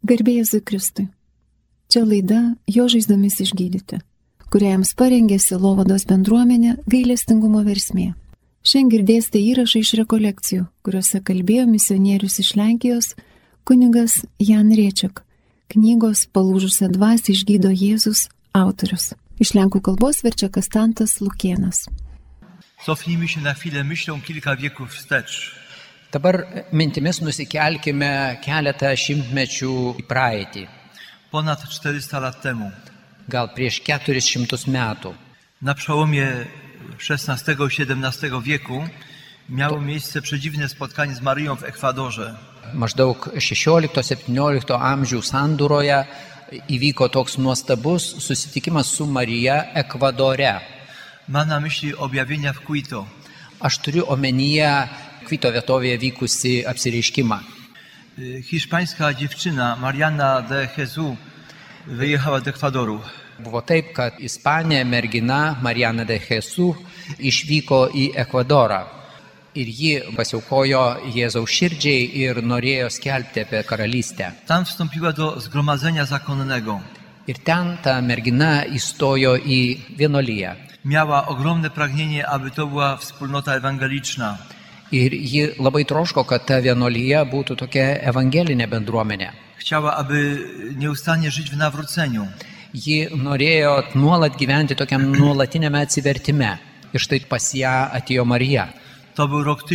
Garbė Jėzui Kristui. Čia laida Jo žaizdomis išgydyti, kurią jums parengė Sielovados bendruomenė Gailestingumo versmė. Šiandien girdėsite įrašą iš rekolekcijų, kuriuose kalbėjo misionierius iš Lenkijos kunigas Jan Rėčiak, knygos Palūžusią dvasią išgydo Jėzus autorius. Iš lenkų kalbos verčia Kastantas Lukėnas. Cofnijmy się na chwilę myślą kilka wieków wstecz. Dabar mintimis nusikelkime keletą šimtmečių į praeitį. Ponad 400 lat temu. Gal prieš 400 metų. Na przełomie XVI i XVII wieku miało miejsce przedziwne spotkanie z Maryją w Ekwadorze. Maždaug 16-17 amžių sandūroje įvyko toks nuostabus susitikimas su Marija Ekvadore. Ma na myśli objawienia w Quito. Aš turiu omenyje Kvito vietovėje vykusi apsireiškimą. Hiszpańska dziewczyna Mariana de Jesus wyjechała do Ekwadoru. Buvo taip, kad Ispanė mergina Mariana de Jesus išvyko į Ekvadorą. Ir ji pasiaukojo Jėzaus širdžiai ir norėjo skelbti apie karalystę. Tam wstąpiła do zgromadzenia zakonnego. Ir ten ta mergina įstojo į vienuoliją. Miała ogromne pragnienie, aby to była wspólnota ewangeliczna. Ir ji labai troško, kad ta vienuolyje būtų tokia evangelinė bendruomenė. Chciała, aby nieustannie żyć w nawróceniu. Ji norėjo nuolat gyventi tokiam nuolatinėme atsivertime. Ir štai pas ją atėjo Marija. To był rok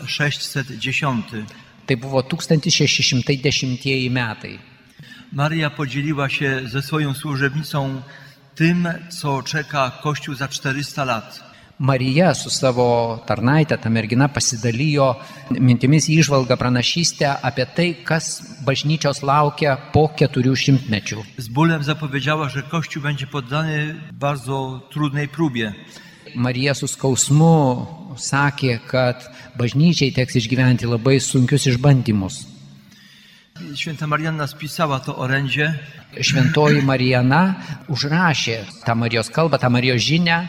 1610. Tai buvo 1610 metai. Maryja podzieliła się ze swoją służebnicą tym, co czeka Kościół za 400 lat. Marija su savo tarnaite, ta mergina, pasidalijo mintimis įžvalgą pranašystę apie tai, kas bažnyčios laukia po 400 mečių. Z bólem zapowiedziała, że Kościół będzie poddany bardzo trudnej próbie. Marija su skausmu sakė, kad bažnyčiai teks išgyventi labai sunkius išbandymus. Święta Marianna spisała to orędzie. Šventoji Marijana užrašė tą Marijos kalbą, tą Marijos žinią,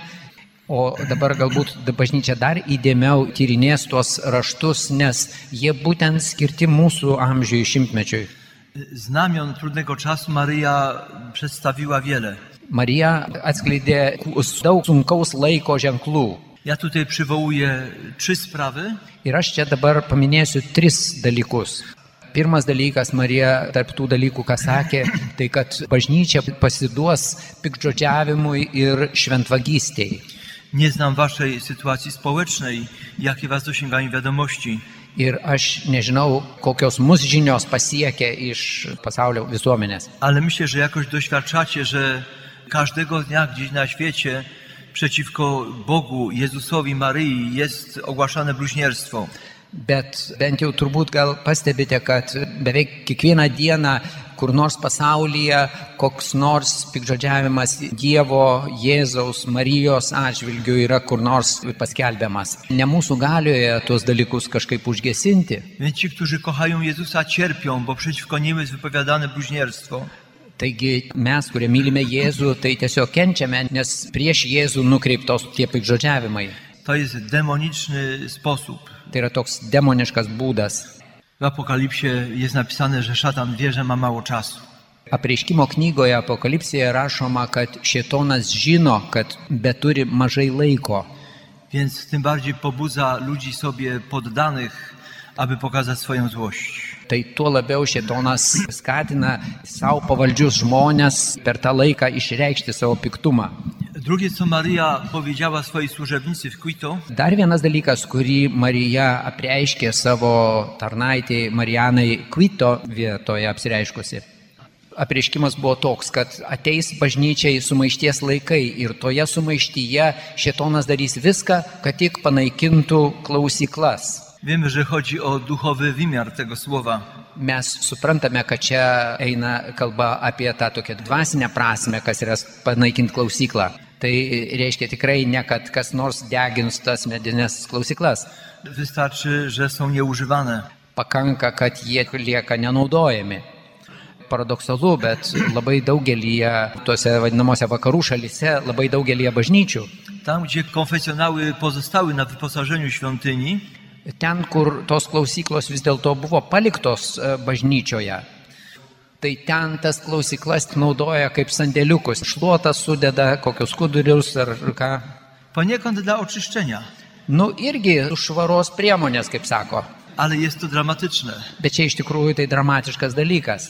o dabar galbūt bažnyčia dar įdėmiau tyrinės tuos raštus, nes jie būtent skirti mūsų amžiui šimtmečiui. Znamion trudnego czasu Maryja przedstawiła wiele. Marija atskleidė daug sunkaus laiko ženklų. Ja tutaj przywołuję 3 sprawy. Ir aš čia dabar paminėsiu 3 dalykus. Pirmas dalykas, Marija tarp tų dalykų, ką sakė, tai kad bažnyčia pasiduos piktžodžiavimui ir šventvagystei. Nie znam waszej sytuacji społecznej, jakie was dosięgają wiadomości. Ir aš nežinau, kokios mus žinios pasiekia iš pasaulio visuomenės. Ale myślę, że jakoś doświadczacie, że każdego dnia gdzieś na świecie przeciwko Bogu, Jezusowi, Maryi jest ogłaszane bluźnierstwo. Bet bent jau turbūt gal pastebite, kad beveik kiekvieną dieną kur nors pasaulyje koks nors piktžodžiavimas Dievo, Jėzaus, Marijos atžvilgiu yra kur nors paskelbiamas. Ne mūsų galioje tuos dalykus kažkaip užgesinti. Więc ci, którzy kochają Jezusa, cierpią, bo przeciwko nim jest wypowiadane bluźnierstwo. Taigi mes, kurie mylime Jėzų, tai tiesiog kenčiame, nes prieš Jėzų nukreiptos tie piktžodžiavimai. To jest demoniczny sposób. Tai yra toks demoniškas būdas. W Apokalipsie jest napisane, że szatan wie, że ma mało czasu. Apreiškimo knygoje Apokalipsėje rašoma, kad šėtonas žino, kad beturi mažai laiko. Więc tym bardziej pobudza ludzi sobie poddanych, aby pokazać swoją złość. Tai tuo labiau šėtonas skatina savo pavaldžius žmonės per tą laiką išreikšti savo piktumą. Drugie, co Maryja powiedziała swojej służebnicy w Quito. Dar vienas dalykas, kurį Marija apreiškė savo tarnaitei Marijanai Kvito vietoje apsireiškusi. Apreiškimas buvo toks, kad ateis bažnyčiai sumaišties laikai ir toje sumaištyje šėtonas darys viską, kad tik panaikintų klausyklas. Wiemy, że chodzi o duchowy wymiar tego słowa. Mes suprantame, kad čia eina kalba apie tą tokią dvasinę prasmę, kas yra panaikinti klausyklą. Tai reiškia tikrai ne, kad kas nors degins tas medinės klausyklas. Wystarczy, że są nieużywane. Pakanka, kad jie lieka nenaudojami. Paradoksalu, bet labai daugelyje, tuose vadinamuose vakarų šalyse, labai daugelyje bažnyčių. Tam, gdzie konfesjonały pozostały na wyposażeniu świątyni, ten, kur tos klausyklos vis dėlto buvo paliktos bažnyčioje, tai ten tas klausyklas naudoja kaip sandėliukus. Šluotas sudeda, kokius skudurius ar ką. Poniekąd dla oczyszczenia, Nu, irgi švaros priemonės, kaip sako. ale jest to dramatyczne. Bet čia iš tikrųjų tai dramatiškas dalykas.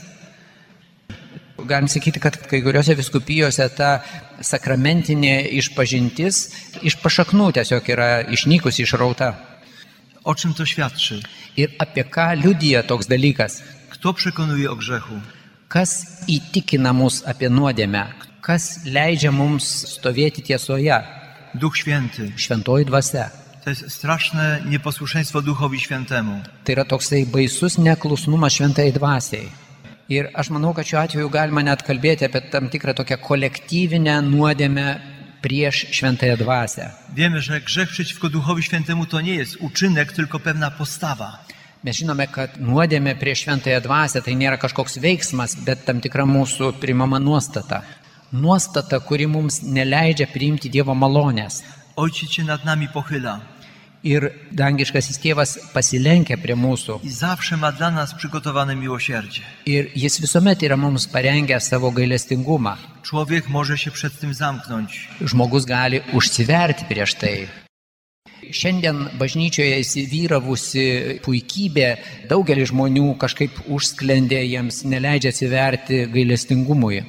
Galim sakyti, kad kai kuriuose vyskupijose ta sakramentinė išpažintis iš pašaknų tiesiog yra išnykusi, išrauta. O czym to świadczy? Ir apie ką liudija toks dalykas? Kto przekonuje o grzechu? Kas įtikina mus apie nuodėmę? Kas leidžia mums stovėti tiesoje? Duch Święty. Šventoji dvasia. To jest straszne nieposłuszeństwo Duchowi Świętemu. Tai yra toksai baisus neklusnumas šventai dvasiai. Ir aš manau, kad šiuo atveju galima net kalbėti apie tam tikrą tokią kolektyvinę nuodėmę prieš šventąją dvasię. Wiemy, że grzech przeciwko Duchowi Świętemu to nie jest uczynek, tylko pewna postawa. Mes žinome, kad nuodėmė prieš šventąją dvasię tai nėra kažkoks veiksmas, bet tam tikra mūsų primama nuostata. Nuostata, kuri mums neleidžia priimti Dievo malonės. Ojciec się nad nami pochyla Ir dangiškasis tėvas pasilenkia prie mūsų. i zawsze ma dla nas przygotowane miłosierdzie. Ir jis visuomet yra mums parengęs savo gailestingumą. Człowiek może się przed tym zamknąć. Žmogus gali užsiverti prieš tai. Šiandien bažnyčioje įsivyravusi puikybė daugelį žmonių kažkaip užsklendė, jiems neleidžia atsiverti gailestingumui.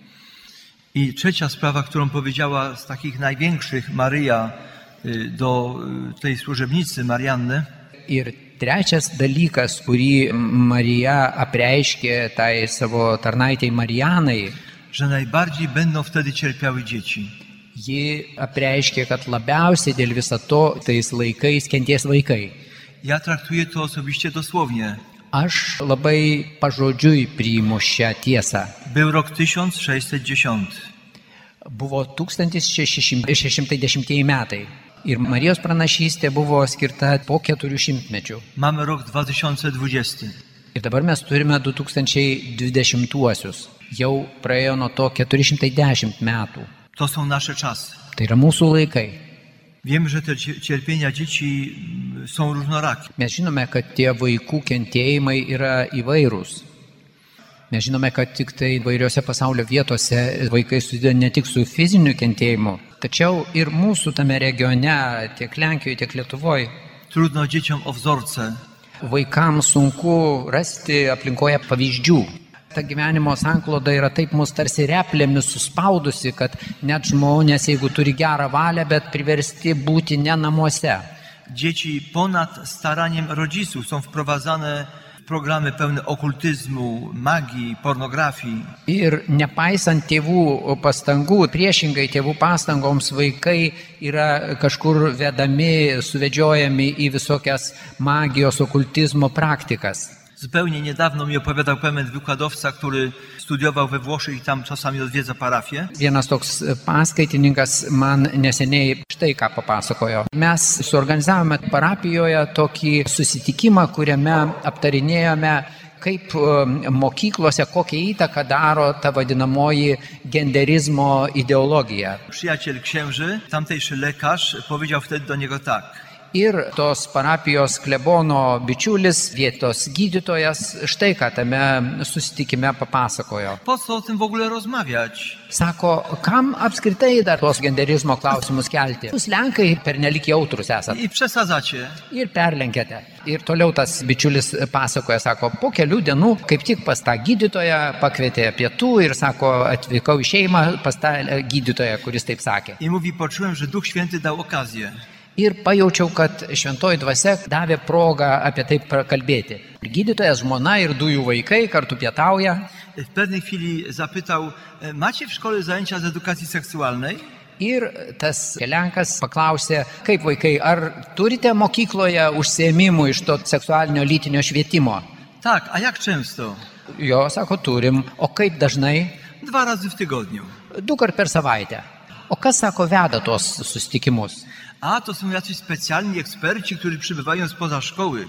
I trzecia sprawa, którą powiedziała z takich największych Maryja do tej służebnicy Marianny, Ir trečias dalykas, kurį Marija apreiškė tai savo tarnaitei Marijanai, że najbardziej będą wtedy cierpiały dzieci. ji apreiškė, kad labiausiai dėl viso to tais laikais kenties vaikai. Ja traktuję to osobiście dosłownie. Aš labai pažodžiui priimu šią tiesą. Był rok 1610. Buvo 1610 metai. Ir Marijos pranašystė buvo skirta po 400 mečių. Mamy rok 2020. Ir dabar mes turime 2020-uosius. Jau praėjo nuo to 410 metų. To są nasze czasy. Tai yra mūsų laikai. Wiemy, że te cierpienia dzieci są różnorakie. Mes žinome, kad tie vaikų kentėjimai yra įvairūs. Mes žinome, kad tik tai įvairiose pasaulio vietose vaikai susideda ne tik su fiziniu kentėjimu, tačiau ir mūsų tame regione, tiek Lenkijoje, tiek Lietuvoje, Trudno dzieciom o wzorce. vaikams sunku rasti aplinkoje pavyzdžių. Ta gyvenimo sankloda yra taip mus tarsi replėmis suspaudusi, kad net žmonės, jeigu turi gerą valią, bet priversti būti ne namuose. Dzieci ponad staraniem rodziców są wprowadzane w programy pełne okultyzmu, magii, pornografii. Ir nepaisant tėvų pastangų, priešingai tėvų pastangoms vaikai yra kažkur vedami, suvedžiojami į visokias magijos, okultizmo praktikas. Zupełnie niedawno mi opowiadał pewien wykładowca, który studiował we Włoszech i tam czasami odwiedza parafię. Vienas toks paskaitininkas man neseniai štai ką papasakojo. Mes suorganizavome parapijoje tokį susitikimą, kuriame aptarinėjome, kaip mokyklose, kokią įtaką daro ta vadinamoji genderizmo ideologija. Przyjaciel księży, tamtejszy lekarz, powiedział wtedy do niego tak. Ir tos parapijos klebono bičiulis, vietos gydytojas, štai ką tame susitikime papasakojo. Po co o tym w ogóle rozmawiać? Sako, kam apskritai dar tos genderizmo klausimus kelti? Jūs Lenkai pernelik jautrus esate I przesadzacie. ir perlenkėte. Ir toliau tas bičiulis pasakoja, sako, po kelių dienų kaip tik pas tą gydytoją pakvietė pietų ir sako, atvykau į šeimą pas tą gydytoją, kuris taip sakė. I mówi, poczułem, że Duch Święty dał okazję. Ir pajaučiau, kad šventoji dvasia davė progą apie tai kalbėti. Gydytojas, žmona ir du jų vaikai kartu pietauja. W pewnej chwili zapytał, macie w szkole zajęcia z edukacji seksualnej? Ir tas Lenkas paklausė, kaip vaikai, ar turite mokykloje užsiėmimų iš to seksualinio lytinio švietimo? Tak, a jak często? Jo, sako, turim. O kaip dažnai? 2 razy w tygodniu. 2 kart per savaitę. O kas, sako, veda tos susitikimus? A to są jacyś specjalni eksperci, którzy przybywają spoza szkoły.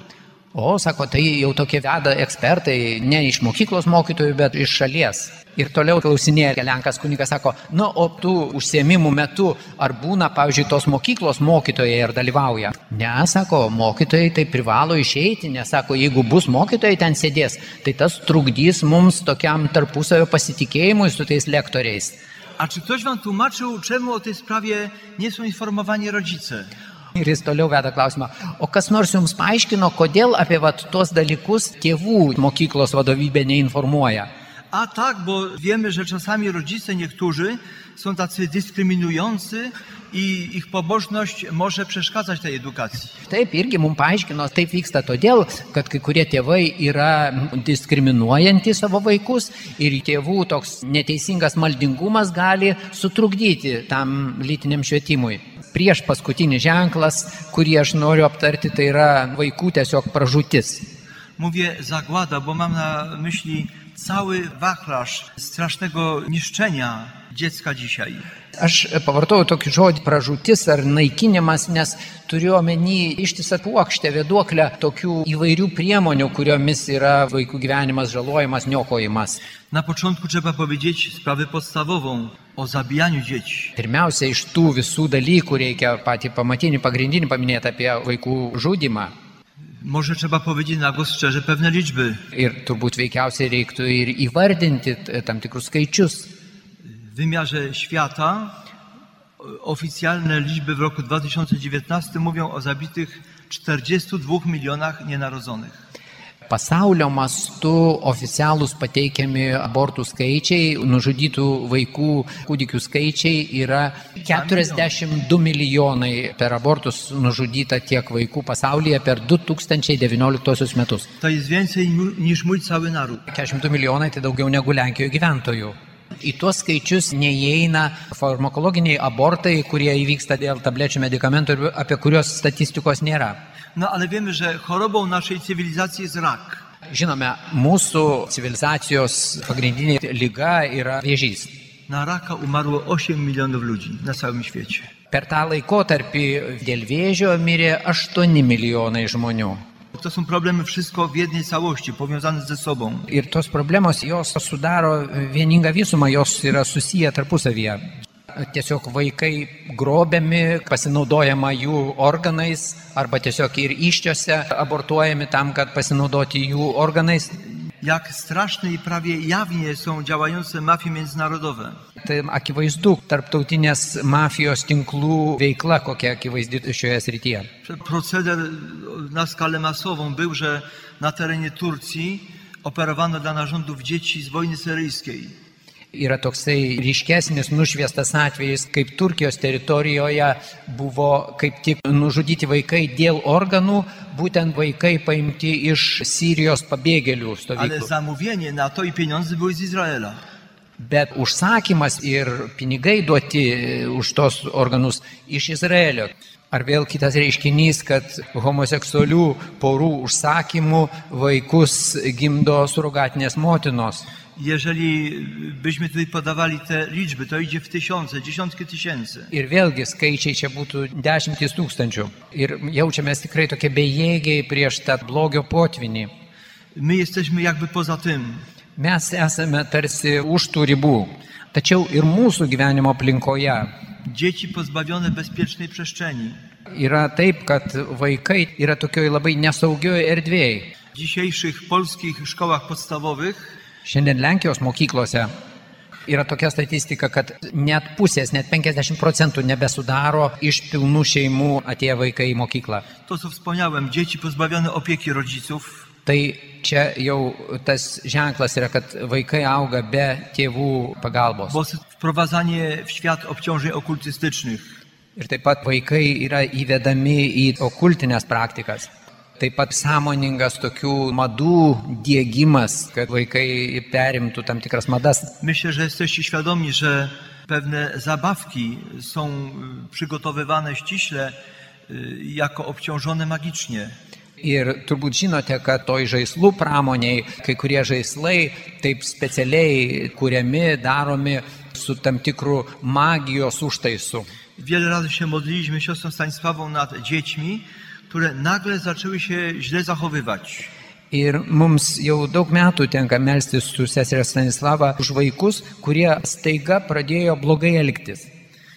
O, sako, tai jau tokie veda ekspertai, ne iš mokyklos mokytojų, bet iš šalies. Ir toliau klausinėja Lenkas kunigas, sako, o tų užsiėmimų metu ar būna, pavyzdžiui, tos mokyklos mokytojai ir dalyvauja? Ne, sako, mokytojai tai privalo išeiti, nes, sako, jeigu bus mokytojai ten sėdės, tai tas trukdys mums tokiam tarpusavio pasitikėjimui su tais lektoriais. A czy ktoś wam tłumaczył, czemu o tej sprawie nie są informowani rodzice? Ir jis toliau veda klausimą, o kas nors jums paaiškino, kodėl apie tuos dalykus tėvų mokyklos vadovybė neinformuoja? A tak, bo wiemy, że czasami rodzice niektórzy są tacy dyskryminujący i ich pobożność może przeszkadzać tej edukacji. Taip, irgi mums paaiškino, taip vyksta todėl, kad kai kurie tėvai yra diskriminuojantys savo vaikus ir tėvų toks neteisingas maldingumas gali sutrukdyti tam lytiniam švietimui. Prieš paskutinį ženklas, kurį aš noriu aptarti, tai yra vaikų tiesiog pražūtis. Mówię zagłada, bo mam na myśli cały wachlarz strasznego niszczenia dziecka dzisiaj. Aš pavartojau tokį žodį pražūtis ar naikinimas, nes turiu omeny ištisą puokštę, vėduoklę tokių įvairių priemonių, kuriomis yra vaikų gyvenimas žalojimas, niokojimas. Na początku trzeba powiedzieć sprawę podstawową o zabijaniu dzieci. Pirmiausia, iš tų visų dalykų reikia patį pamatinį, pagrindinį paminėti apie vaikų žudymą. Może trzeba powiedzieć na głos szczerze pewne liczby. Ir turbūt veikiausiai reiktų ir įvardinti tam tikrus skaičius. W wymiarze świata oficjalne liczby w roku 2019 mówią o zabitych 42 milionach nienarodzonych. Pasaulio mastu oficialūs pateikiami abortų skaičiai, nužudytų vaikų, kūdikių skaičiai yra 42 milijonai per abortus nužudyta tiek vaikų pasaulyje per 2019 metus. To jest więcej niż mój cały naród. 42 milijonai tai daugiau negu Lenkijoje gyventojų. Į tuos skaičius neįeina farmakologiniai abortai, kurie įvyksta dėl tablečių medikamentų, apie kurios statistikos nėra. No ale wiemy, że chorobą naszej cywilizacji jest rak. Žinome, mūsų civilizacijos pagrindinė liga yra vėžys. Na raka umarło 8 milionów ludzi na całym świecie. Per tą laikotarpį dėl vėžio mirė 8 milijonai žmonių. To są problemy wszystko w jednej całości, powiązane ze sobą. Ir tos problemos, jos sudaro vieningą visumą, jos yra susiję tarpusavyje. Tiesiog vaikai grobiami, pasinaudojama jų organais, arba tiesiog ir iščiose abortuojami tam, kad pasinaudoti jų organais. Jak straszne i prawie jawnie są działające mafie międzynarodowe. Tai akivaizdu, tarptautinės mafijos tinklų veikla, kokia akivaizdi šioje srityje. Proceder na skalę masową był, że na terenie Turcji operowano dla narządów dzieci z wojny syryjskiej. Yra toksai ryškesnis nušviestas atvejis, kaip Turkijos teritorijoje buvo kaip tik nužudyti vaikai dėl organų, būtent vaikai paimti iš Sirijos pabėgėlių stovyklų. Ale zamówienie na to i pieniądze były z Izraela. Bet užsakymas ir pinigai duoti už tos organus iš Izraelio. Ar vėl kitas reiškinys, kad homoseksualių porų užsakymų vaikus gimdo surogatinės motinos. Jeżeli byśmy tutaj podawali te liczby, to idzie w tysiące, dziesiątki tysięcy. Ir vėlgi skaičiai čia būtų 10 000. Ir jaučiamės tikrai tokie bejėgiai prieš tą blogio potvinį. My jesteśmy jakby poza tym. Mes esame tarsi už tų ribų. Tačiau ir mūsų gyvenimo aplinkoje Dzieci pozbawione bezpiecznej przestrzeni. Yra taip, kad vaikai yra tokioj labai nesaugioj erdvėj. W dzisiejszych polskich szkołach podstawowych Šiandien Lenkijos mokyklose yra tokia statistika, kad net pusės, net 50% nebesudaro iš pilnų šeimų atėję vaikai į mokyklą. To, co wspomniałem, dzieci pozbawione opieki rodziców. Tai čia jau tas ženklas yra, kad vaikai auga be tėvų pagalbos. Bo wprowadzanie w świat obciążeń okultystycznych. Ir taip pat vaikai yra įvedami į okultinės praktikas. Taip pat sąmoningas tokių madų diegimas, kad vaikai perimtų tam tikras madas. Myślę, że jesteście świadomi, że pewne zabawki są przygotowywane ściśle jako obciążone magicznie. Ir turbūt žinote, kad toj žaislų pramoniai kai kurie žaislai taip specialiai kuriami, daromi su tam tikru magijos užtaisu. Wiele razy się modliliśmy siostrą Stanisławą nad dziećmi, które nagle zaczęły się źle zachowywać. Ir mums jau daug metų tenka melstis su seserė Stanislava už vaikus, kurie staiga pradėjo blogai elgtis.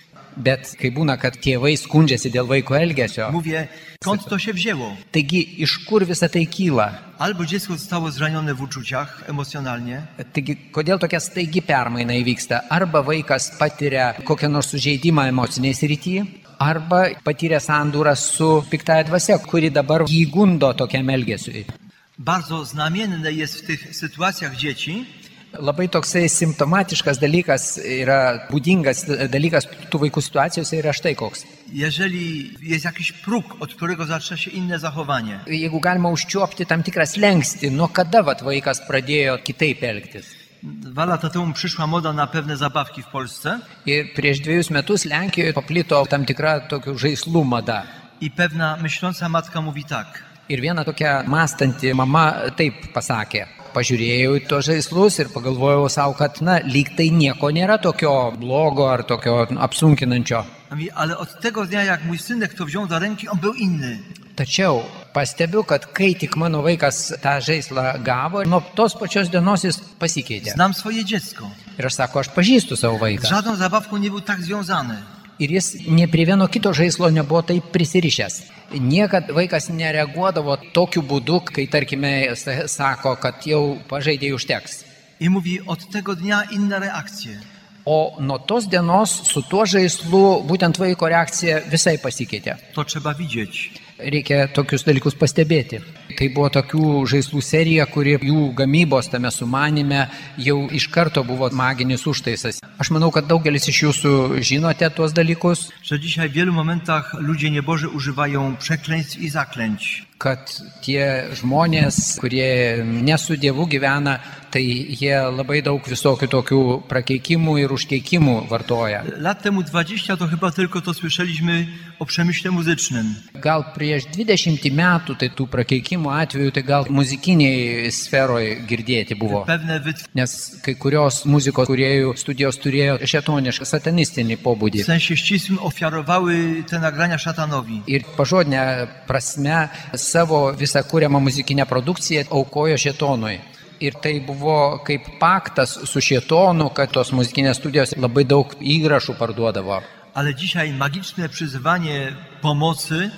Bet kai būna, kad tėvai skundžiasi dėl vaiko elgesio, Mówię, skąd to się wzięło? taigi iš kur visa tai kyla? Albo dziecko zostało zranione w uczuciach emocjonalnie, Taigi, kodėl tokia staigi permaina įvyksta? Arba vaikas patiria kokią nors sužeidimą emociniai srityje, arba patyrė sandūrą su piktaja dvasia, kuri dabar jį gundo tokiam elgesiui. bardzo znamienne jest w tych sytuacjach dzieci, Labai toksai simptomatiškas dalykas yra, būdingas dalykas tų vaikų situacijose yra štai koks. jeżeli jest jakiś próg, od którego zaczyna się inne zachowanie. Jeigu galima užčiuopti tam tikrą slenkstį, nuo kada vat vaikas pradėjo kitaip elgtis. 2 lata temu przyszła moda na pewne zabawki w Polsce Ir prieš 2 metus Lenkijoje paplito tam tikra tokių žaislų mada. i pewna myśląca matka mówi tak. Ir viena tokia mąstanti mama taip pasakė. Pažiūrėjau į tos žaislus ir pagalvojau savo, kad lyg tai nieko nėra tokio blogo ar tokio apsunkinančio. A mówi, ale od tego dnia, jak mój synek to wziął do ręki, on był inny. Tačiau pastebiu, kad kai tik mano vaikas tą žaislą gavo, nuo tos pačios dienos jis pasikeitė. Znam swoje dziecko. Ir aš sako, aš pažįstu savo Z vaiką. żadną zabawką nie był tak związany. Ir jis ne prie vieno kito žaislo nebuvo taip prisirišęs. Niekad vaikas nereaguodavo tokiu būdu, kai tarkime sako, kad jau pažaidėjai užteks. I mówi, od tego dnia inne reakcje. O nuo tos dienos su tuo žaislu būtent vaiko reakcija visai pasikeitė. To trzeba widzieć. Reikia tokius dalykus pastebėti. Tai buvo tokių žaislų serija, kuri jų gamybos tame sumanime jau iš karto buvo maginis užtaisas. Aš manau, kad daugelis iš jūsų žinote tuos dalykus, Że dzisiaj w wielu momentach ludzie nieboży używają przekleństw i zaklęć. kad tie žmonės, kurie nesu Dievu gyvena, tai jie labai daug visokių tokių prakeikimų ir užkeikimų vartoja. Lat temu 20 to chyba tylko to słyszeliśmy o przemyśle muzycznym. Gal prieš 20 metų tai tų prakeikimų atveju, tai gal muzikiniai sferoje girdėti buvo. Pewne wytwórnie, Nes kai kurios muzikos kūrėjų studijos turėjo šėtonišką satanistinį w pobūdį. sensie ścisłym, ofiarowały te nagrania szatanowi. Ir pažodinę prasme savo visą kūriamą muzikinę produkciją aukojo šėtonui. Ir tai buvo kaip paktas su šėtonu, kad tos muzikinės studijos labai daug įrašų parduodavo. Ale dzisiaj magiczne przyzywanie pomocy,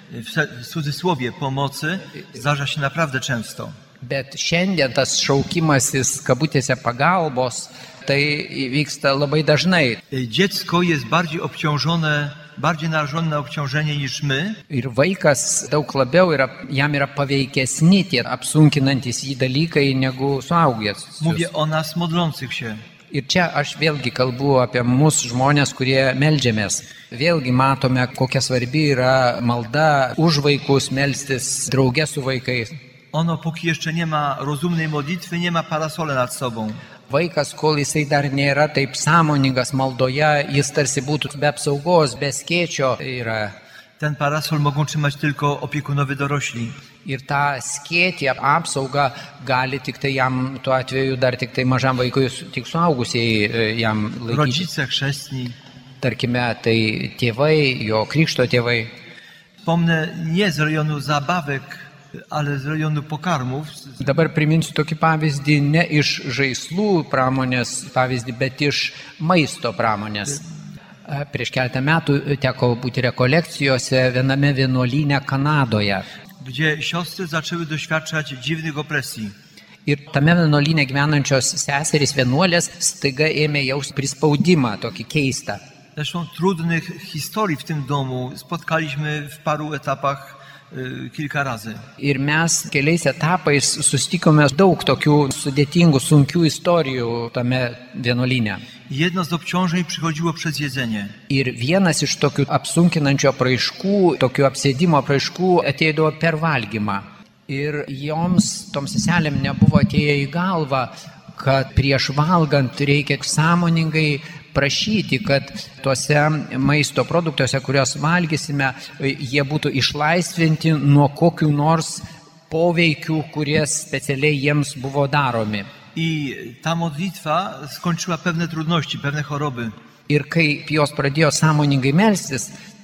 w cudzysłowie pomocy, zdarza się naprawdę często. Bet šiandien tas šaukimasis kabutėse pagalbos, tai vyksta labai dažnai. Dziecko jest bardziej obciążone, bardziej narażone na obciążenie niż my. Ir vaikas daug labiau jam yra paveikesni tie apsunkinantis jį dalykai negu suaugęs. Mówię o nas modlących się. Ir čia aš vėlgi kalbu apie mus žmonės, kurie meldžiamės. Vėlgi matome, kokia svarbi yra malda už vaikus, melstis drauge su vaikais. Ono, póki jeszcze nie ma rozumnej modlitwy, nie ma parasole nad sobą. Vaikas, kol jisai dar nėra taip sąmoningas maldoje, jis tarsi būtų be apsaugos, be skėčio yra. Ten parasol mogą trzymać tylko opiekunowie dorośli. Ir tą skėtį, apsaugą gali tik tai jam, tuo atveju dar tik tai mažam vaikui, tik suaugusiai jam laikyti. Rodzice, chrzestni. Tarkime, tai tėvai, jo krikšto tėvai. Wspomnę nie z rejonu zabawek, ale z rejonu pokarmów. Dabar priminsiu tokį pavyzdį ne iš žaislų pramonės pavyzdį, bet iš maisto pramonės. Prieš keletą metų teko būti rekolekcijose viename vienuolyne Kanadoje. Gdzie siostry zaczęły doświadczać dziwnych opresji. Ir tame vienuolyne gyvenančios seserys vienuolės staiga ėmė jausti prispaudimą, tokį keistą. Zresztą trudnych historii w tym domu spotkaliśmy w paru etapach kilka razy. Ir mes keliais etapais susitikome daug tokių sudėtingų, sunkių istorijų tame vienuolyne. Jedno z obciążeń przychodziło przez jedzenie. Ir vienas iš tokių apsunkinančių apraiškų, tokių apsėdimo apraiškų ateidavo per valgymą. Ir joms, toms seselėm, nebuvo atėję į galvą, kad prieš valgant reikia sąmoningai prašyti, kad tuose maisto produktuose, kuriuos valgysime, jie būtų išlaisvinti nuo kokių nors poveikių, kurie specialiai jiems buvo daromi. I ta modlitwa skończyła pewne trudności, pewne choroby. Ir kai jos pradėjo sąmoningai melstis,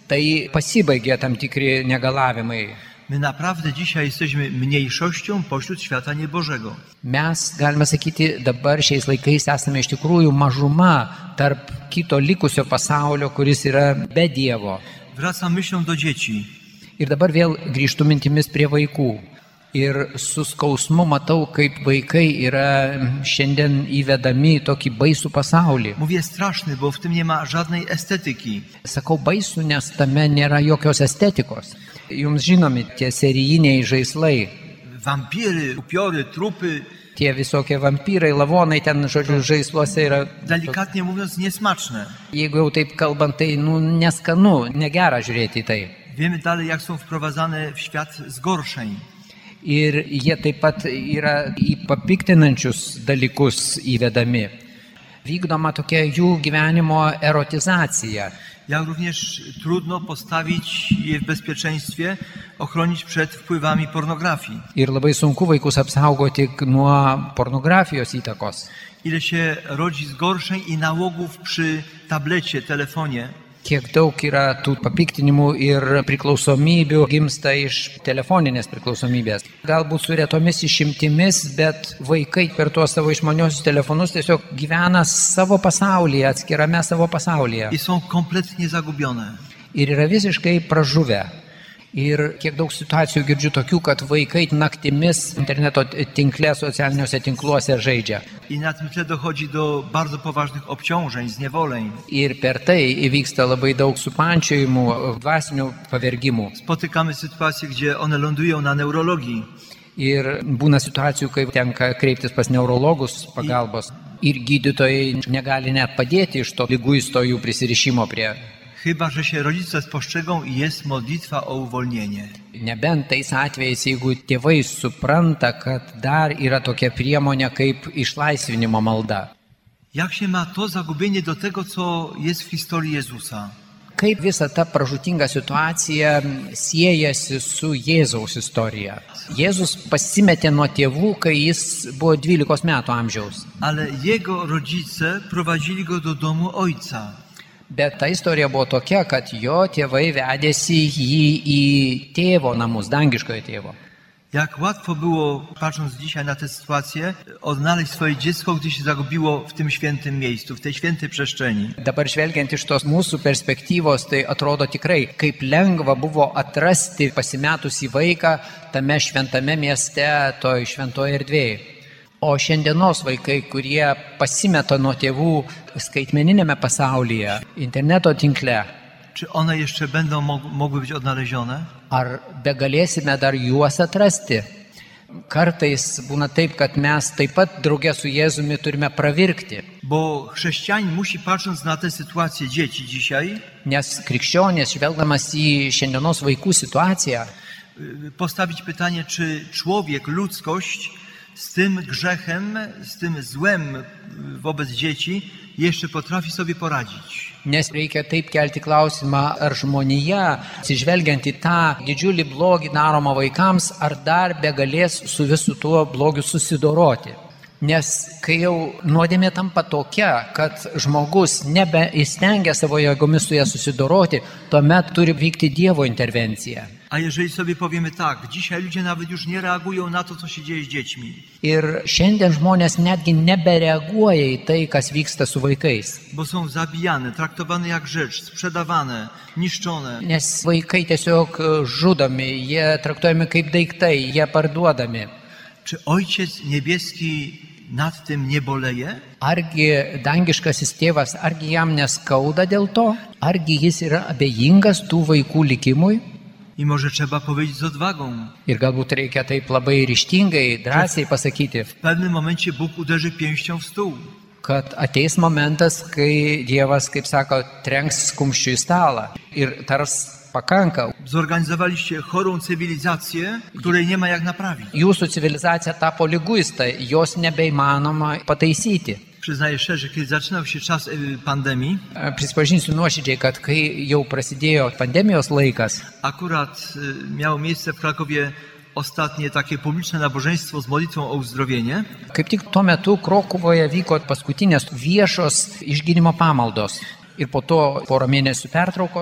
tai pasibaigė tam tikri negalavimai. My naprawdę dzisiaj jesteśmy mniejszością pośród świata niebożego. Mes, galime sakyti, dabar šiais laikais esame iš tikrųjų mažuma tarp kito likusio pasaulio, kuris yra be Dievo. Wracam myślą do dzieci. Ir dabar vėl grįžtu mintimis prie vaikų. Ir su skausmu matau, kaip vaikai yra šiandien įvedami į tokį baisų pasaulį. Mówię straszny, bo w tym nie ma żadnej estetyki. Sakau baisų, nes tame nėra jokios estetikos. Jums žinomi tie serijiniai žaislai, Wampiry, upiory, trupy, tie visokie vampyrai, lavonai ten, žodžiu, žaisluose yra. delikatnie mówiąc, niesmaczne. Jeigu jau taip kalbant, tai neskanu, negera žiūrėti į tai. Wiemy dalej, jak są wprowadzane w świat zgorszeń. Ir jie taip pat yra į papiktinančius dalykus įvedami. Vykdoma tokia jų gyvenimo erotizacija. Jak również trudno postawić je w bezpieczeństwie, ochronić przed wpływami pornografii. Ir labai sunku vaikus apsaugoti nuo pornografijos įtakos. Ile się rodzi zgorszeń i nałogów przy tablecie, telefonie. Kiek daug yra tų papiktinimų ir priklausomybių gimsta iš telefoninės priklausomybės. Galbūt su retomis išimtimis, bet vaikai per tuos savo išmaniosius telefonus tiesiog gyvena savo pasaulyje, atskirame savo pasaulyje. I są kompletnie zagubione. Ir yra visiškai pražuvę. Ir kiek daug situacijų girdžiu tokių, kad vaikai naktimis interneto tinkle, socialiniuose tinkluose žaidžia. I na tym tle dochodzi do bardzo poważnych obciążeń, zniewoleń. Ir per tai įvyksta labai daug supančiojimų, dvasinių pavergimų. Spotykamy sytuacje, gdzie one lądują na neurologii. Ir būna situacijų, kai tenka kreiptis pas neurologus pagalbos. Ir gydytojai negali net padėti iš to liguisto jų prisirišimo prie. Chyba że się rodzice spostrzegą i jest modlitwa o uwolnienie. Nebent tais atvejais, jeigu tėvai supranta, kad dar yra tokia priemonė kaip išlaisvinimo malda. Jak się ma to zagubienie do tego, co jest w historii Jezusa? Kaip visa ta pražūtinga situacija siejasi su Jėzaus istorija. Jėzus pasimetė nuo tėvų, kai jis buvo 12 metų amžiaus. Ale jego rodzice prowadzili go do domu ojca. Bet ta istorija buvo tokia, kad jo tėvai vedėsi jį į tėvo namus, dangiškojo tėvo. Jak łatwo było, patrząc dzisiaj na tę sytuację, odnaleźć swoje dziecko, gdy się zagubiło w tym świętym miejscu, w tej świętej przestrzeni. Dabar žvelgiant iš tos mūsų perspektyvos, tai atrodo tikrai, kaip lengva buvo atrasti pasimetusį vaiką tame šventame mieste, toj šventoje erdvėje. O šiandienos vaikai, kurie pasimeta nuo tėvų skaitmeninėme pasaulyje, interneto tinkle, Czy one jeszcze będą mogły być odnalezione? ar begalėsime dar juos atrasti? Kartais būna taip, kad mes taip pat drauge su Jėzumi turime pravirkti. Bo chrześcijanin musi, patrząc na tę sytuację dzieci dzisiaj, Nes krikščionis, žvelgdamas į šiandienos vaikų situaciją, postawić pytanie, czy człowiek, ludzkość z tym grzechem, z tym złem wobec dzieci jeszcze potrafi sobie poradzić. nes reikia taip kelti klausimą, ar žmonija, atsižvelgiant į tą didžiulį blogį daromą vaikams, ar dar begalės su visu tuo blogiu susidoroti. Nes kai jau nuodėmė tampa tokia, kad žmogus nebeįstengia savo jėgomis su ją susidoroti, tuomet turi vykti Dievo intervencija. A jeżeli sobie powiemy tak, dzisiaj ludzie nawet już nie reagują na to, co się dzieje z dziećmi. Ir šiandien žmonės netgi nebereaguoja į tai, kas vyksta su vaikais. Bo są zabijane, traktowane jak rzecz, sprzedawane, niszczone. Nes vaikai tiesiog žudomi, jie traktuojami kaip daiktai, jie parduodami. Czy Ojciec Niebieski nad tym nie boleje? Argi dangiškasis tėvas, argi jam neskauda dėl to? Argi jis yra abejingas tų vaikų likimui? I może trzeba powiedzieć z odwagą. Ir galbūt reikia taip labai ryžtingai, drąsiai pasakyti, W pewnym momencie Bóg uderzy pięścią w stół. kad ateis momentas, kai Dievas, kaip sako, trenks kumščiu į stalą ir tars pakanka. Zorganizowaliście chorą cywilizację, której nie ma jak naprawić. Jūsų civilizacija tapo liguista, jos nebeįmanoma pataisyti. Przyznaję szczerze, kiedy zaczynał się czas pandemii, Prisipažinsiu nuoširdžiai, kad kai jau prasidėjo pandemijos laikas, akurat miało miejsce w Krakowie ostatnie takie publiczne nabożeństwo z modlitwą o uzdrowienie. kaip tik tuo metu Krokuvoje vyko paskutinės viešos išgydymo pamaldos. Ir po to porą mėnesių pertraukos.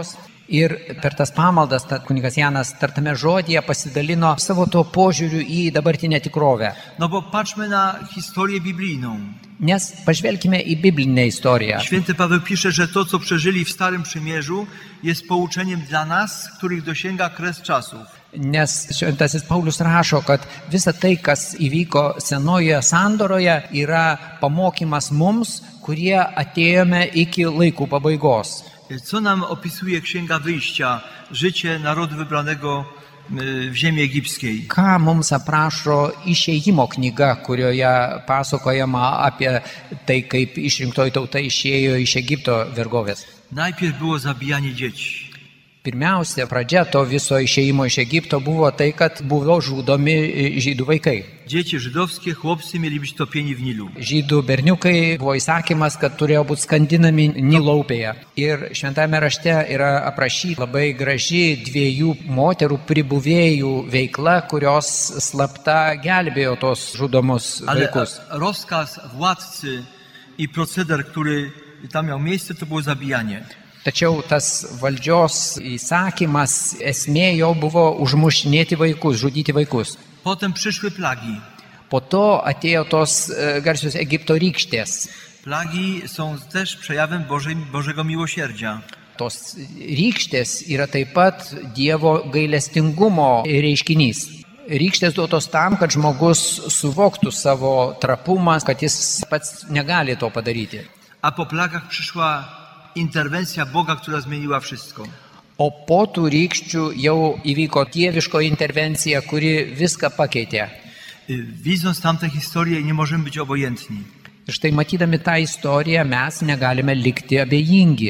Ir per tas pamaldas kunigas Janas tartame žodyje pasidalino savo to požiūriu į dabartinę tikrovę. No bo patrzmy na historię biblijną. Nes pažvelkime į biblinę istoriją. Święty Paweł pisze, że to, co przeżyli w Starym Przymierzu, jest pouczeniem dla nas, których dosięga kres czasów. Nes šventasis Paulius rašo, kad visa tai, kas įvyko senojoje sandoroje, yra pamokymas mums, kurie atėjome iki laikų pabaigos. Co nam opisuje Księga Wyjścia, życie narodu wybranego w ziemi egipskiej? Ką mums aprašo išėjimo knyga, kurioje pasakojama apie tai, kaip išrinktoji tauta išėjo iš Egipto vergovės. Najpierw było zabijanie dzieci. Pirmiausia, pradžia to viso išėjimo iš Egipto buvo tai, kad buvo žudomi žydų vaikai. Dzieci żydowskie, chłopcy mieli być topieni w Nilu. Žydų berniukai buvo įsakymas, kad turėjo būti skandinami Nilo upėje. Ir šventame rašte yra aprašyta labai graži dviejų moterų pribuvėjų veikla, kurios slapta gelbėjo tos žudomus vaikus. Ale rozkaz władcy i proceder, który tam miał miejsce, to było zabijanie. Tačiau tas valdžios įsakymas, esmė jo buvo užmušinėti vaikus, žudyti vaikus. Potem przyszły plagi. Po to atėjo tos garsios Egipto rykštės. Plagi są też przejawem Bożego miłosierdzia. Tos rykštės yra taip pat Dievo gailestingumo reiškinys. Rykštės duotos tam, kad žmogus suvoktų savo trapumą, kad jis pats negali to padaryti. A po plagach przyszła interwencja Boga, która zmieniła wszystko. O po tų rykščių jau įvyko dieviško intervencija, kuri viską pakeitė. Widząc tamtę historię, nie możemy być obojętni. Ir štai matydami tą istoriją, mes negalime likti abejingi.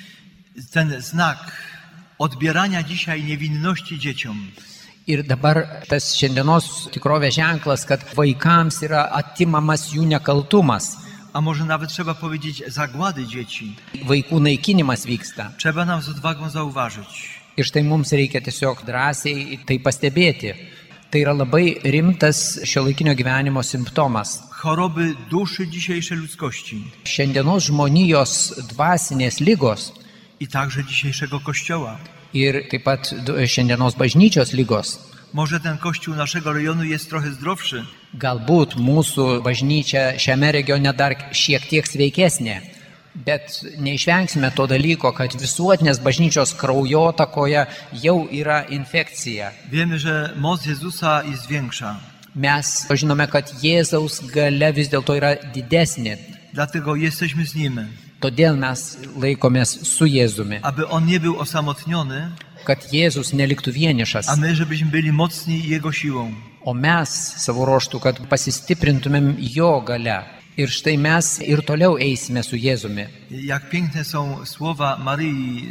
Ten znak odbierania dzisiaj niewinności dzieciom. Ir dabar tas šiandienos tikrovės ženklas, kad vaikams yra atimamas jų nekaltumas. A może nawet trzeba powiedzieć zagłady dzieci. Vaikų naikinimas vyksta. Trzeba nam z odwagą zauważyć. Ir štai mums reikia tiesiog drąsiai tai pastebėti. Tai yra labai rimtas šiuolaikinio gyvenimo simptomas. Choroby duszy dzisiejszej ludzkości. Šiandienos žmonijos dvasinės ligos. I także dzisiejszego Kościoła. Ir taip pat šiandienos bažnyčios ligos. Może ten kościół naszego rejonu jest trochę zdrowszy. Galbūt mūsų bažnyčia šiame regione dar šiek tiek sveikesnė, bet neišvengsime to dalyko, kad visuotinės bažnyčios kraujotakoje jau yra infekcija. Wiemy, że moc Jezusa jest większa. Mes žinome, kad Jėzaus galia vis dėlto yra didesnė. Dlatego jesteśmy z Nim. Todėl mes laikomės su Jėzumi. Aby On nie był osamotniony, kad Jėzus neliktų vienišas. A my, żebyśmy byli mocni Jego siłą. O mes savo ruožtu, kad pasistiprintumėm jo gale. Ir štai mes ir toliau eisime su Jėzumi. Jak piękne są słowa Maryi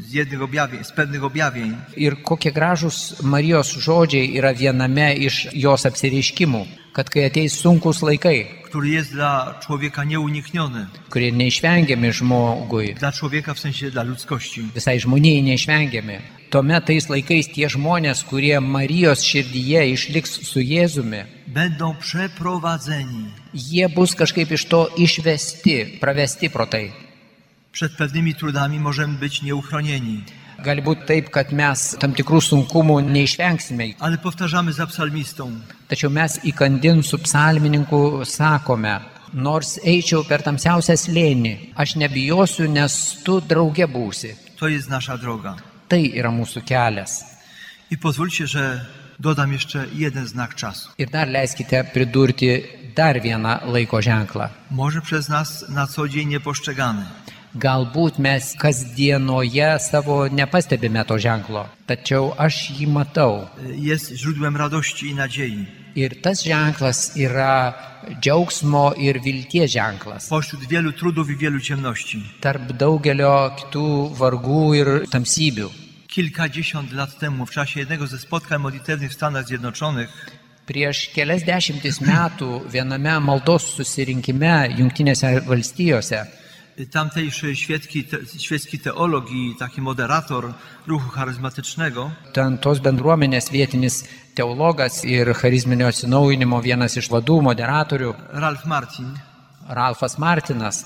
z pewnych objawień. Ir kokie gražus Marijos žodžiai yra viename iš jos apsireiškimų, kad kai ateis sunkus laikai, który jest dla człowieka nieunikniony. Kurie neišvengiami žmogui. Dla człowieka w sensie dla ludzkości. Visai žmonijai neišvengiami. Tuomet tais laikais tie žmonės, kurie Marijos širdyje išliks su Jėzumi, będą przeprowadzeni. Jie bus kažkaip iš to išvesti, pravesti pro tai. Przed pewnymi trudami możemy być nieuchronieni. Gali būti taip, kad mes tam tikrų sunkumų neišvengsime. Ale powtarzamy za psalmistą. Tačiau mes įkandin su psalmininku sakome, nors eičiau per tamsiausią slėnį, aš nebijosiu, nes tu drauge būsi. To jest nasza droga. Tai yra mūsų kelias. I pozwólcie, że dodam jeszcze jeden znak czasu. Ir dar leiskite pridurti dar vieną laiko ženklą. Może przez nas na co dzień niepostrzegany. Galbūt mes kasdienoje savo nepastebime to ženklo, tačiau aš jį matau. Jest źródłem radości i nadziei. Ir tas ženklas yra džiaugsmo ir vilties ženklas. Pośród wielu trudów i wielu ciemności. Tarp daugelio kitų vargų ir tamsybių. Kilkadziesiąt lat temu, w czasie jednego ze spotkań modlitewnych w Stanach Zjednoczonych, prieš kelias dešimtis metų viename maldos susirinkime Jungtinėse valstijose tamtejszy świecki teolog i taki moderator ruchu charyzmatycznego, ten tos bendruomenės vietinis teologas ir charizminio atsinaujinimo vienas iš vadų moderatorių, Ralph Martin, Ralphas Martinas,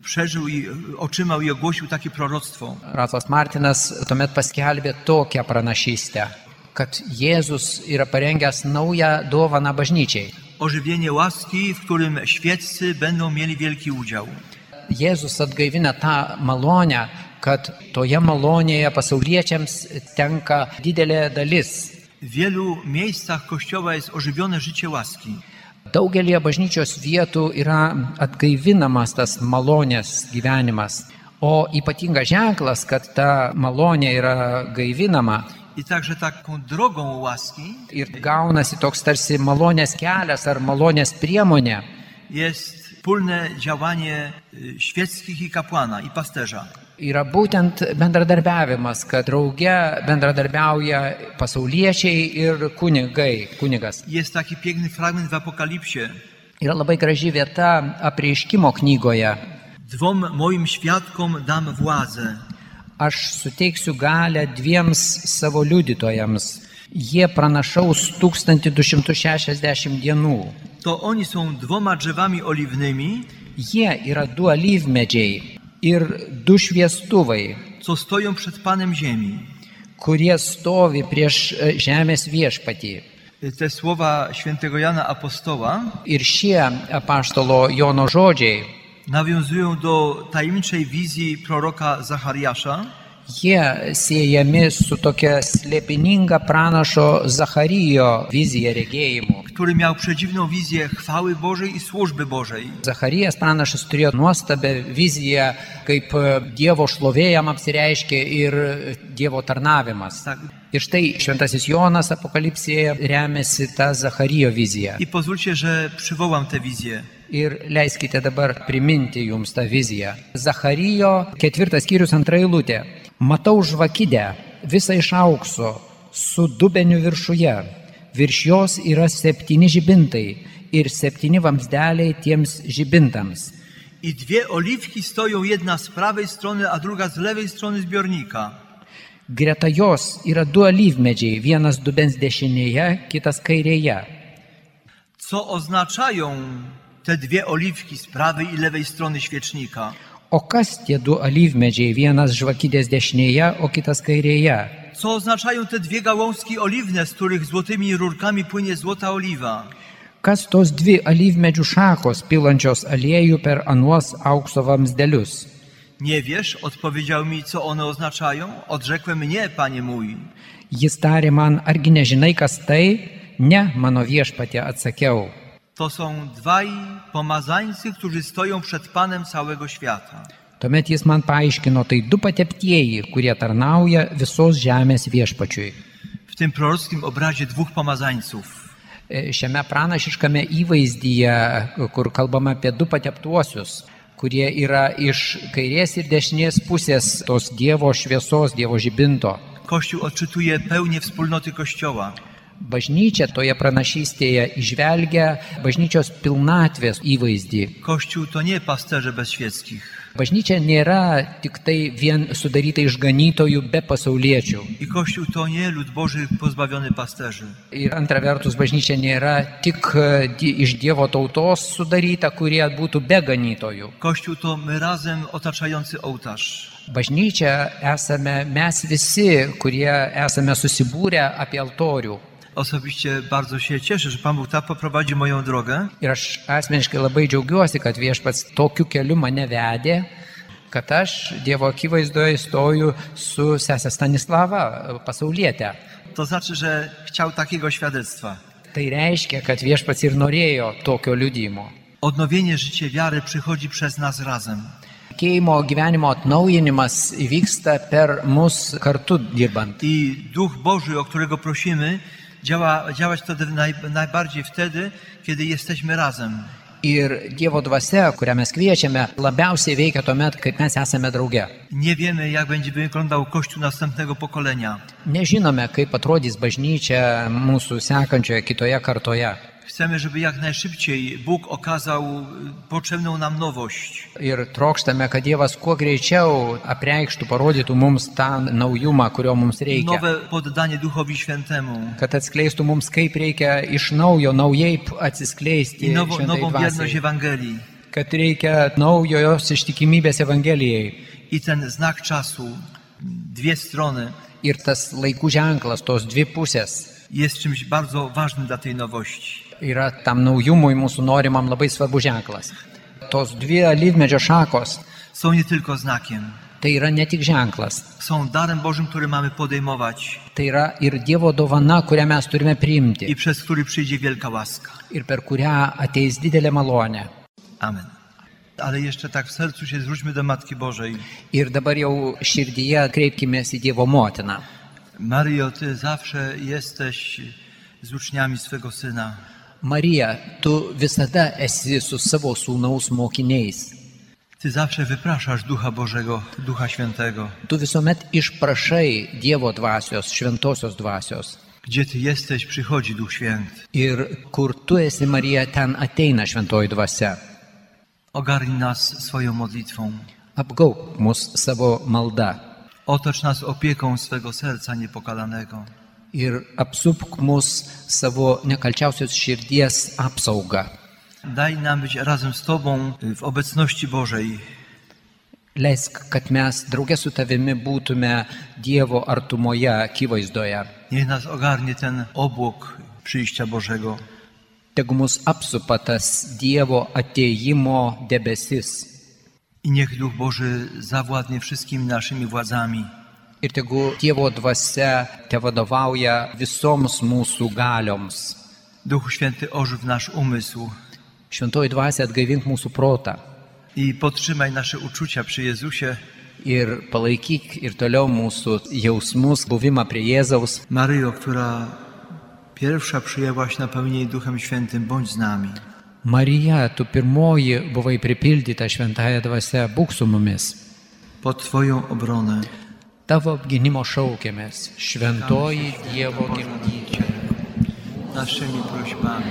przeżył i otrzymał i ogłosił takie proroctwo. Raclas Martinas tuomet paskelbė tokią pranašystę, kad Jėzus yra parengęs naują dovaną bažnyčiai. Ożywienie łaski, w którym świeccy będą mieli wielki udział. Jėzus atgaivina tą malonę, kad toje malonėje pasauliečiams tenka didelė dalis. W wielu miejscach Kościoła jest ożywione życie łaski. Daugelie bažnyčios vietų yra atgaivinamas tas malonės gyvenimas. O ypatingas ženklas, kad ta malonė yra gaivinama I także taką drogą łaski ir gaunasi toks tarsi malonės kelias ar malonės priemonė, jest wspólne działanie świeckich i kapłana, i pasterza. yra būtent bendradarbiavimas, kad drauge bendradarbiauja pasauliečiai ir kunigas. Jest taki piękny fragment w Apokalipsie. Yra labai graži vieta Apreiškimo knygoje. Dwom moim świadkom dam władzę. Aš suteiksiu galę 2 savo liudytojams. Jie pranašaus 1260 dienų. To oni są 2 drzewami oliwnymi, Jie yra 2 alyvmedžiai ir 2 šviestuvai, co stoją przed Panem ziemi. kurie stovi prieš žemės viešpatį. Te słowa świętego Jana Apostoła Ir šie apaštalo Jono žodžiai, nawiązują do tajemniczej wizji proroka Zachariasza, jie siejami su tokia slėpininga pranašo Zacharijo vizija regėjimu. który miał przedziwną wizję chwały Bożej i służby Bożej. Zacharijas pranašas turėjo nuostabią viziją, kaip Dievo šlovėjam apsireiškė ir Dievo tarnavimas. Tak. Ir štai šventasis Jonas Apokalipsėje remiasi tą Zacharijo viziją. I pozwólcie, że przywołam tę wizję. Ir leiskite dabar priminti jums tą viziją. Zacharijo 4 skyrius 2 eilutė. Matau žvakidę, visą iš aukso, su dubeniu viršuje. Virš jos yra 7 žibintai ir 7 vamzdeliai tiems žibintams. I 2 oliwki stoją, jedna z prawej strony, a druga z lewej strony zbiornika. Greta jos yra 2 alyvmedžiai, vienas dubens dešinėje, kitas kairėje. Co oznaczają te 2 oliwki z prawej i lewej strony świecznika? O kas tie 2 alyvmedžiai, vienas žvakidės dešinėje, o kitas kairėje? Co oznaczają te 2 gałązki oliwne, z których złotymi rurkami płynie złota oliwa? Kas tos 2 alyvmedžių šakos pilančios aliejų per anuos aukso vamzdelius? Nie wiesz, odpowiedział mi, co one oznaczają? Odrzekłem, nie, Panie mój. Jis tarė man, argi nežinai, kas tai? Ne, mano viešpatie, atsakiau. To są 2 pomazańcy, którzy stoją przed Panem całego świata. Tuomet jis man paaiškino, tai 2 pateptieji, kurie tarnauja visos žemės viešpačiui. W tym prorockim obrazie 2 pomazańców. Šiame pranašiškame įvaizdyje, kur kalbama apie 2 pateptuosius, kurie yra iš kairės ir dešinės pusės tos Dievo šviesos, Dievo žibinto. Kościół odczytuje pełnię wspólnoty Kościoła. Bažnyčia toje pranašystėje išvelgia bažnyčios pilnatvės įvaizdį. Kościół to nie pasterze bezświeckich. Bažnyčia nėra tik tai vien sudaryta iš ganytojų be pasauliečių. I Kościół to nie lud Boży pozbawiony pasterzy. Ir antra vertus, bažnyčia nėra tik iš Dievo tautos sudaryta, kurie būtų be ganytojų. Kościół to my razem otaczający ołtarz. Bažnyčia esame mes visi, kurie esame susibūrę apie altorių. Osobiście bardzo się cieszę, że Pan Bóg tak poprowadził moją drogę. Ir aš asmeniškai labai džiaugiuosi, kad viešpats tokiu keliu mane vedė, kad aš Dievo akivaizdoje stoju su sese Stanislava, pasaulietė. To znaczy, że chciał takiego świadectva. Tai reiškia, kad viešpats ir norėjo tokio liudijimo. Odnowienie życia wiary przychodzi przez nas razem. Tikėjimo gyvenimo atnaujinimas vyksta per mus kartu dirbant. I Duch Boży, o którego prosimy, działać wtedy najbardziej wtedy, kiedy jesteśmy razem. Ir Dievo dvasia, kurią mes kviečiame, labiausiai veikia tuomet, kai mes esame drauge. Nie wiemy, jak będzie wyglądał Kościół następnego pokolenia. Nežinome, kaip atrodys bažnyčia mūsų sekančioje kitoje kartoje. Chcemy, żeby jak najszybciej Bóg okazał potrzebną nam nowość. Ir trokštame, kad Dievas kuo greičiau apreikštų, parodytų mums tą naujumą, kurio mums reikia. Nowe poddanie Duchowi Świętemu. Kad atskleistų mums, kaip reikia iš naujo, naujai atsiskleisti I nową šventai wierność dvasiai. Ewangelii. kad reikia naujos ištikimybės Evangelijai. I ten znak czasu, dwie strony, Ir tas laikų ženklas, tos dvi pusės, jest czymś bardzo ważnym dla tej nowości. yra tam naujumui mūsų norimam labai svarbu ženklas. Tos dvi alyvmedžio šakos, Są nie tylko znakiem, tai yra ne tik ženklas, są darem Bożym, który mamy podejmować tai yra ir Dievo dovana, kurią mes turime i priimti przez który przyjdzie wielka łaska. ir per kurią ateis didelė malonė. Amen. Ale jeszcze tak w sercu się zwróćmy do Matki Bożej. Ir dabar jau širdyje kreipkimės į Dievo motiną. Maryjo, Ty zawsze jesteś z uczniami swego Syna. Marija, tu visada esi su savo sūnaus mokiniais. Ty zawsze wypraszasz Ducha Bożego, Ducha Świętego. Tu visuomet išprašai Dievo dvasios, šventosios dvasios. Gdzie Ty jesteś, przychodzi Duch Święty. Ir kur tu esi, Marija, ten ateina šventoji dvasia. Ogarnij nas swoją modlitwą. Apgauk mus savo malda. Otocz nas opieką swego serca niepokalanego. Ir apsupk mus savo nekalčiausios širdies apsauga. Daj nam być razem z Tobą w obecności Bożej. Leisk, kad mes draugė su tavimi būtume Dievo artumoje, akivaizdoje. Niech nas ogarnie ten obłok przyjścia Bożego. Tegu mus apsupa tas Dievo atėjimo debesis. I niech Duch Boży zawładnie wszystkimi naszymi władzami. Ir tegu Dievo dvasia te vadovauja visoms mūsų galioms. Duchu Święty, ożyw nasz umysł Šventoji dvasia atgaivink mūsų protą. i podtrzymaj nasze uczucia przy Jezusie. Ir palaikyk ir toliau mūsų jausmus, buvimą prie Jėzaus. Maryjo, która pierwsza przyjęłaś napełnienie Duchem Świętym, bądź z nami. Marija, tu pirmoji buvai pripildyta šventąją dvasia, būk su mumis. Pod Twoją obronę Tavo apgynimo šaukiamės, šventoji Dievo gimdyčia. naszymi prośbami.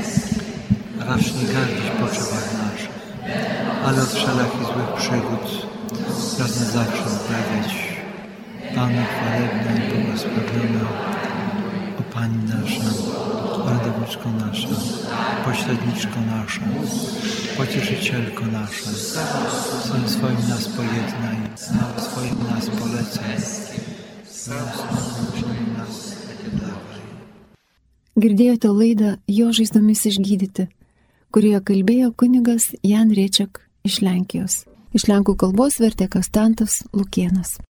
Racz nie gardzić potrzebach naszych, ale od wszelakich złych przygód pragnę zawsze uprawiać Panu chwalebne i błogosławione. O Pani nasza, Orędowniczko nasza, Pośredniczko nasza, Pocieszycielko nasza, Synem swoim nas pojednaj, Synem swoim nas polecaj, Synem swoim nas dawaj. Girdėjote laidą Jo žaizdomis išgydyti, kurioje kalbėjo kunigas Jan Reček iš Lenkijos. Iš lenkų kalbos vertė Konstantas Lukėnas.